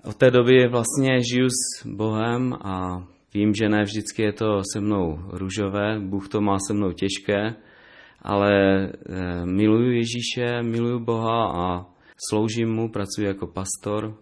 Od té doby vlastně žiju s Bohem a vím, že ne vždycky je to se mnou růžové, Bůh to má se mnou těžké, ale miluju Ježíše, miluju Boha a sloužím mu, pracuji jako pastor.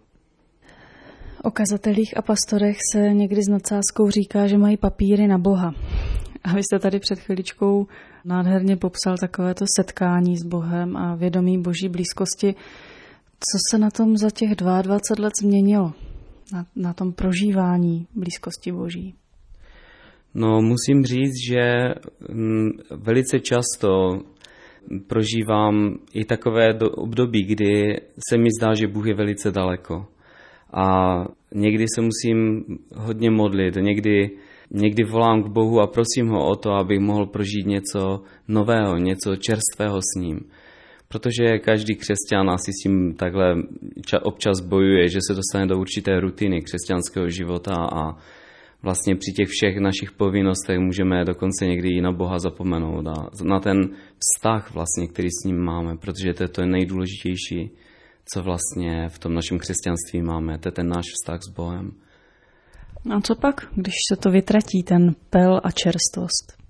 O kazatelích a pastorech se někdy s nadsázkou říká, že mají papíry na Boha. A vy jste tady před chviličkou nádherně popsal takovéto setkání s Bohem a vědomí Boží blízkosti. Co se na tom za těch 22 let změnilo? Na tom prožívání blízkosti Boží? No, musím říct, že velice často prožívám i takové období, kdy se mi zdá, že Bůh je velice daleko. A někdy se musím hodně modlit, někdy volám k Bohu a prosím ho o to, abych mohl prožít něco nového, něco čerstvého s ním. Protože každý křesťan asi s tím takhle občas bojuje, že se dostane do určité rutiny křesťanského života a vlastně při těch všech našich povinnostech můžeme dokonce někdy i na Boha zapomenout a na ten vztah vlastně, který s ním máme, protože to je to nejdůležitější, co vlastně v tom našem křesťanství máme, to je ten náš vztah s Bohem. A co pak, když se to vytratí, ten pel a čerstvost?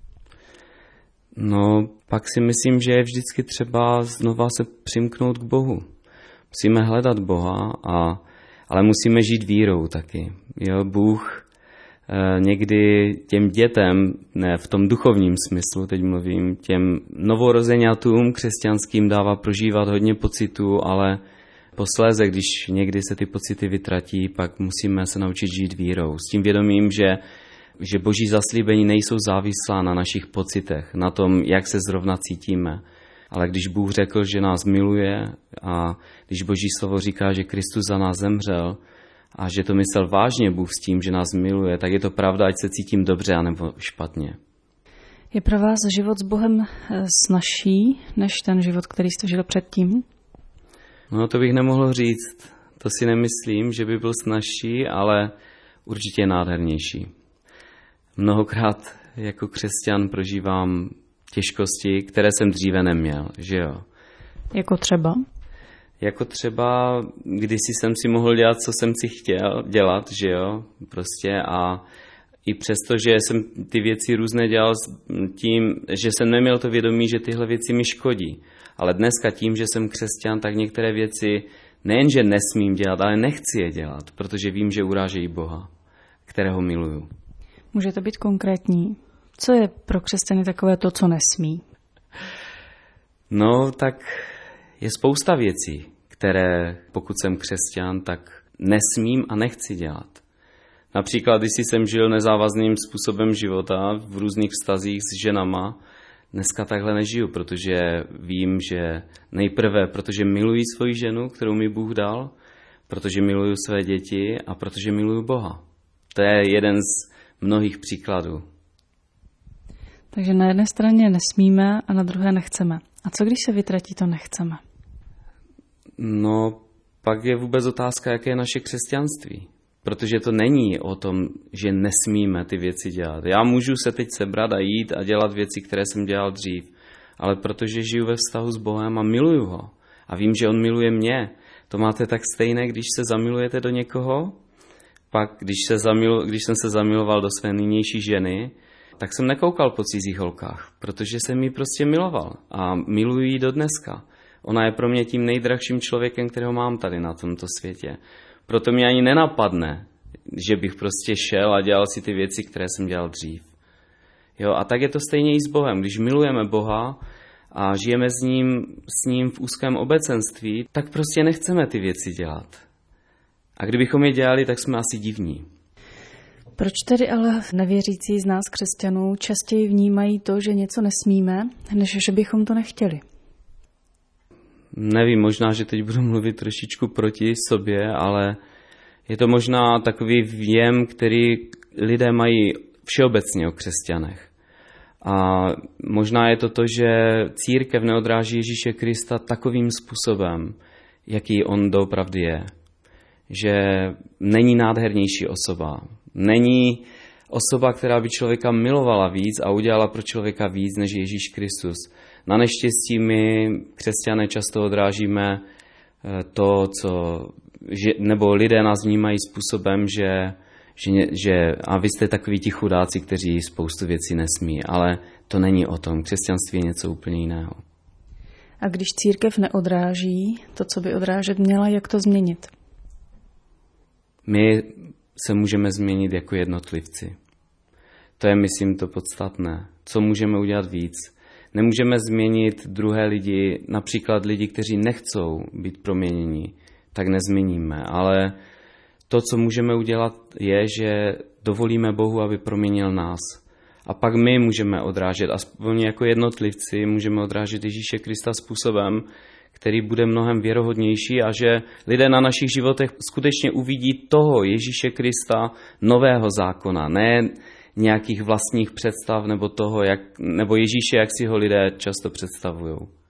No, pak si myslím, že je vždycky třeba znova se přimknout k Bohu. Musíme hledat Boha, ale musíme žít vírou taky. Jo, Bůh někdy těm dětem, ne v tom duchovním smyslu, teď mluvím, těm novorozeňatům křesťanským dává prožívat hodně pocitů, ale posléze, když někdy se ty pocity vytratí, pak musíme se naučit žít vírou. S tím vědomím, že Boží zaslíbení nejsou závislá na našich pocitech, na tom, jak se zrovna cítíme. Ale když Bůh řekl, že nás miluje a když Boží slovo říká, že Kristus za nás zemřel a že to myslel vážně Bůh s tím, že nás miluje, tak je to pravda, ať se cítím dobře anebo špatně. Je pro vás život s Bohem snazší než ten život, který jste žil předtím? No, to bych nemohl říct. To si nemyslím, že by byl snazší, ale určitě nádhernější. Mnohokrát jako křesťan prožívám těžkosti, které jsem dříve neměl, že jo. Jako třeba? Jako třeba, kdysi jsem si mohl dělat, co jsem si chtěl dělat, že jo, prostě a i přesto, že jsem ty věci různé dělal tím, že jsem neměl to vědomí, že tyhle věci mi škodí. Ale dneska tím, že jsem křesťan, tak některé věci nejenže nesmím dělat, ale nechci je dělat, protože vím, že urážejí Boha, kterého miluju. Můžete být konkrétní? Co je pro křesťany takové to, co nesmí? No, tak je spousta věcí, které, pokud jsem křesťan, tak nesmím a nechci dělat. Například, když jsem žil nezávazným způsobem života v různých vztazích s ženama, dneska takhle nežiju, protože vím, že nejprve, protože miluji svoji ženu, kterou mi Bůh dal, protože miluju své děti a protože miluju Boha. To je jeden z mnohých příkladů. Takže na jedné straně nesmíme a na druhé nechceme. A co když se vytratí to nechceme? No, pak je vůbec otázka, jaké je naše křesťanství. Protože to není o tom, že nesmíme ty věci dělat. Já můžu se teď sebrat a jít a dělat věci, které jsem dělal dřív. Ale protože žiju ve vztahu s Bohem a miluju ho. A vím, že on miluje mě. To máte tak stejné, když se zamilujete do někoho. Pak, když jsem se zamiloval do své nynější ženy, tak jsem nekoukal po cizích holkách, protože jsem ji prostě miloval. A miluji ji do dneska. Ona je pro mě tím nejdrahším člověkem, kterého mám tady na tomto světě. Proto mě ani nenapadne, že bych prostě šel a dělal si ty věci, které jsem dělal dřív. Jo, a tak je to stejně i s Bohem. Když milujeme Boha a žijeme s ním v úzkém obecenství, tak prostě nechceme ty věci dělat. A kdybychom je dělali, tak jsme asi divní. Proč tedy ale nevěřící z nás křesťanů častěji vnímají to, že něco nesmíme, než že bychom to nechtěli? Nevím, možná, že teď budu mluvit trošičku proti sobě, ale je to možná takový vjem, který lidé mají všeobecně o křesťanech. A možná je to, že církev neodráží Ježíše Krista takovým způsobem, jaký on doopravdy je. Že není nádhernější osoba. Není osoba, která by člověka milovala víc a udělala pro člověka víc než Ježíš Kristus. Na neštěstí my, křesťané, často odrážíme to, co nebo lidé nás vnímají způsobem, že a vy jste takoví ti chudáci, kteří spoustu věcí nesmí, ale to není o tom. Křesťanství je něco úplně jiného. A když církev neodráží to, co by odrážet měla, jak to změnit? My se můžeme změnit jako jednotlivci. To je, myslím, to podstatné. Co můžeme udělat víc? Nemůžeme změnit druhé lidi, například lidi, kteří nechcou být proměněni, tak nezměníme. Ale to, co můžeme udělat, je, že dovolíme Bohu, aby proměnil nás. A pak my můžeme odrážet, aspoň jako jednotlivci, můžeme odrážet Ježíše Krista způsobem, který bude mnohem věrohodnější a že lidé na našich životech skutečně uvidí toho Ježíše Krista nového zákona, ne nějakých vlastních představ nebo toho, nebo Ježíše, jak si ho lidé často představují.